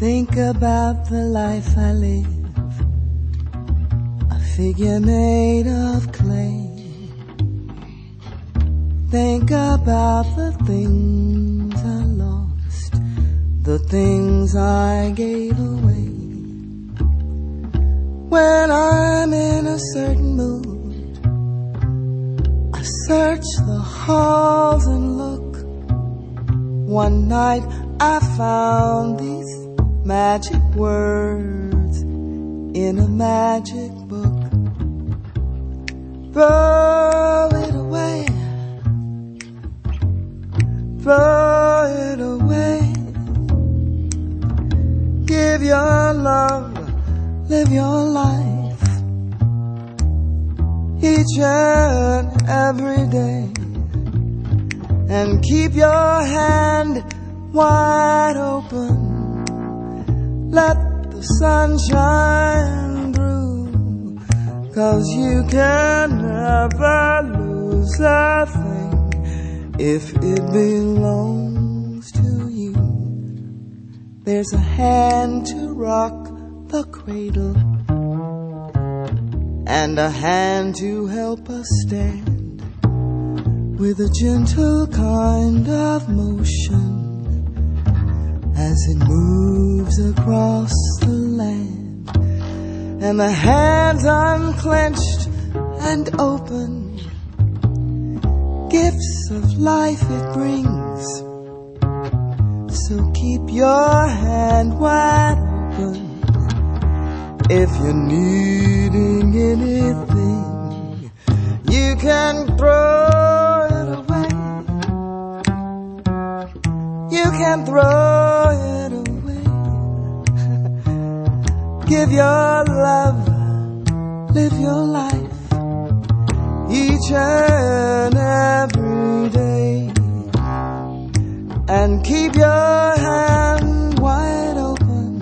Think about the life I live, a figure made of clay. Think about the things I lost, the things I gave away. When I'm in a certain mood, I search the halls and look. One night I found these magic words in a magic book. Throw it away, throw it away. Give your love, live your life, each and every day, and keep your hand wide open. Let the sun shine through, 'cause you can never lose a thing if it belongs to you. There's a hand to rock the cradle and a hand to help us stand, with a gentle kind of motion as it moves across the land. And the hands unclenched and open, gifts of life it brings. So keep your hand wide open if you're needing anything. You can throw it away, you can throw it away. Give your love, live your life, each and every day, and keep your hand wide open.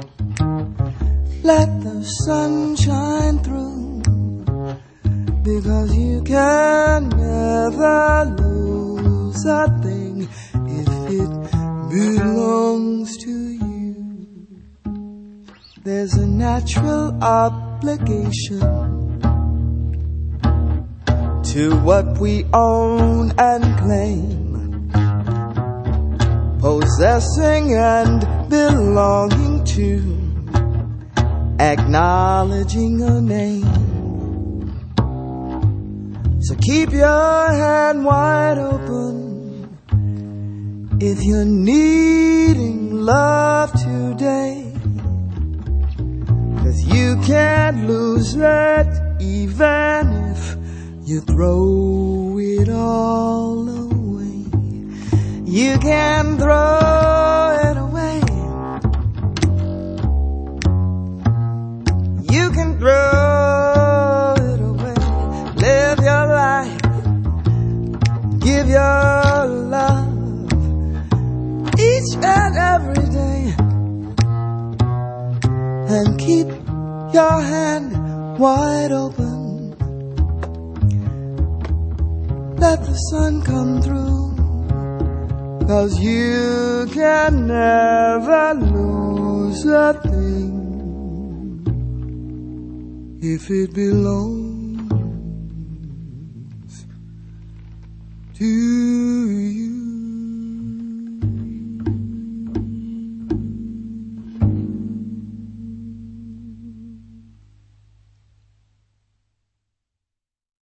Let the sun shine through, because you can never lose a thing if it belongs to you. There's a natural obligation to what we own and claim, possessing and belonging to, acknowledging a name. So keep your hand wide open if you're needing love today, 'cause you can't lose it even if you throw it all away. You can throw it away, you can throw it away. Live your life, give your love, each and every day, and keep your hand wide open. Let the sun come through, 'cause you can never lose a thing if it belongs